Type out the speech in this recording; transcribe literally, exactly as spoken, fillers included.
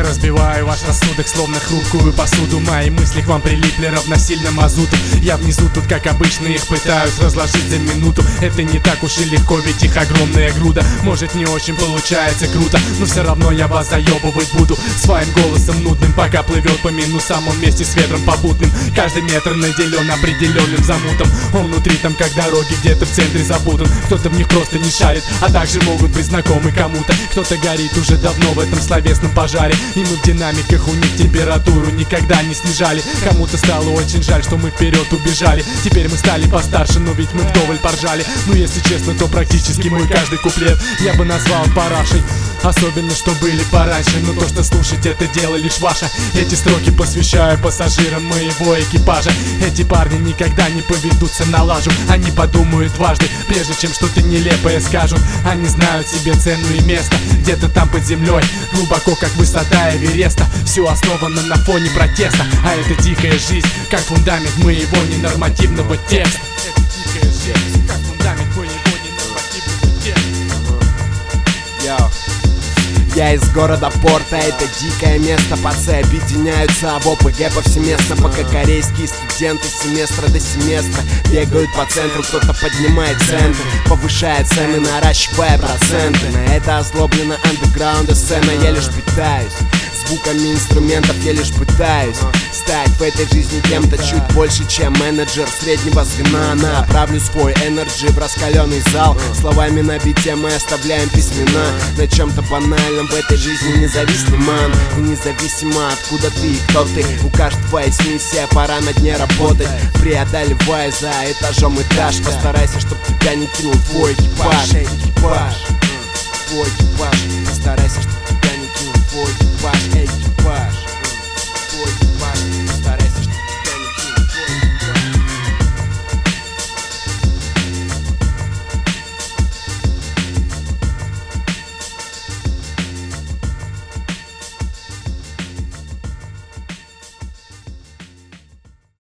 Я разбиваю ваш рассудок, словно хрупкую посуду. Мои мысли к вам прилипли равносильно мазуту. Я внизу тут, как обычно, их пытаюсь разложить за минуту. Это не так уж и легко, ведь их огромная груда. Может, не очень получается круто, но все равно я вас заебывать буду своим голосом нудным, пока плывет по минусам он вместе с ветром попутным. Каждый метр наделен определенным замутом. Он внутри там, как дороги, где-то в центре запутан. Кто-то в них просто не шарит, а также могут быть знакомы кому-то. Кто-то горит уже давно в этом словесном пожаре, и мы в динамиках у них температуру никогда не снижали. Кому-то стало очень жаль, что мы вперед убежали. Теперь мы стали постарше, но ведь мы вдоволь поржали. Ну если честно, то практически мой каждый куплет я бы назвал парашей. Особенно, что были пораньше, но то, что слушать, это дело лишь ваше. Эти строки посвящаю пассажирам моего экипажа. Эти парни никогда не поведутся на лажу. Они подумают дважды, прежде чем что-то нелепое скажут. Они знают себе цену и место где-то там под землей, глубоко, как высота Эвереста. Все основано на фоне протеста, а это дикая жизнь, как фундамент моего ненормативного текста. Это дикая жизнь, как фундамент моего ненормативного текста. Йоу. Я из города Порта, это дикое место. Пацы объединяются в ОПГ повсеместно, пока корейские студенты с семестра до семестра бегают по центру. Кто-то поднимает центры, повышает цены, наращивая проценты. На это озлоблена андеграунда сцена. Я лишь питаюсь звуками инструментов, я лишь пытаюсь стать в этой жизни кем-то чуть больше, чем менеджер среднего звена. Направлю свой энерджи в раскаленный зал. Словами на бите мы оставляем письмена на чем-то банальном в этой жизни независимым. И независимо откуда ты и кто ты, у каждого есть миссия, пора над ней работать. Преодолевая за этажом этаж, постарайся, чтоб тебя не кинул твой экипаж. Экипаж, твой экипаж, постарайся, чтоб